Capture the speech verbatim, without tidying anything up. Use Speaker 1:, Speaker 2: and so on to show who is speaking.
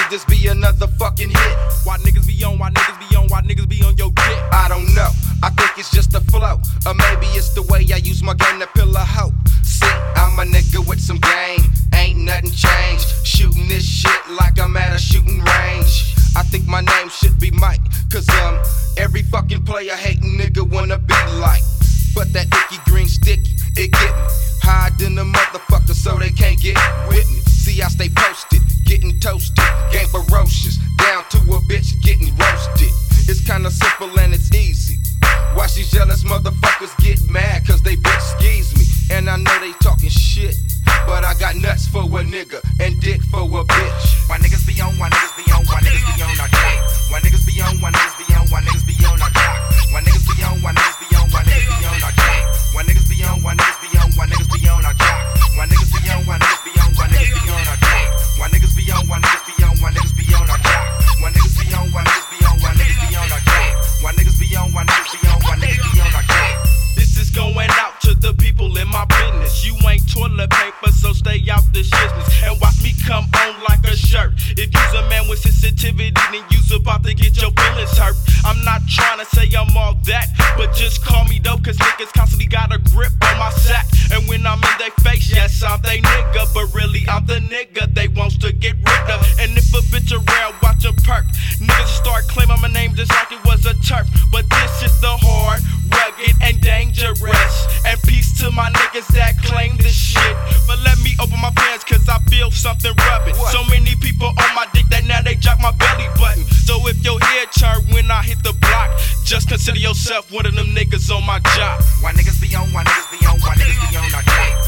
Speaker 1: could this be another fucking hit?
Speaker 2: Why niggas be on, why niggas be on, why niggas be on your dick?
Speaker 1: I don't know, I think it's just the flow, or maybe it's the way I use my game to pill a hoe. See, I'm a nigga with some game, ain't nothing changed. Shooting this shit like I'm at a shooting range. I think my name should be Mike, cause um, every fucking player hating nigga wanna be like. But that icky green sticky, it get me higher than the motherfucker, so they can't get with me. See, I stay posted, getting toasted, game ferocious, down to a bitch getting roasted. It's kinda simple and it's easy. Why these jealous motherfuckers get mad cause they bitch skis me? And I know they talking shit, but I got nuts for a nigga and dick for a bitch.
Speaker 3: Why niggas be on, why niggas be on, why niggas be on our dick? Why niggas be on, why niggas be on, why niggas be on our cock? Why niggas be on, why niggas be on, why niggas be on our dick? Why niggas be on, why niggas be on, why niggas be on our cock? Why niggas be on, why niggas be on, why niggas be on our dick? Why niggas be on, why niggas be on, why niggas be on our cock? Why niggas be on, why niggas be on, why niggas be on our dick? Why niggas be on, why niggas be on, why niggas be on our dick?
Speaker 2: This is going out to the people in my business. You ain't toilet paper, so stay out the business and watch me come on like a shirt. If you's a man with sensitivity, then you's about to get your feelings hurt. I'm not trying to say I'm all that, but just call me dope, cause niggas constantly got a grip on my sack. And when I'm in their face, yes, I'm they nigga, but really I'm the nigga they wants to get rid of. And if a bitch around, watch a perk. Niggas start claiming my name just like it was a turf. But this is the hard, rugged, and dangerous. And peace to my niggas that claim this shit. But let me open my pants cause I feel something rubbing. So many people on my dick that now they jock my belly button. So if your head turn when I hit the block, just consider yourself one of them niggas on my job.
Speaker 3: Why niggas be on, why niggas be on, why niggas be on our dick?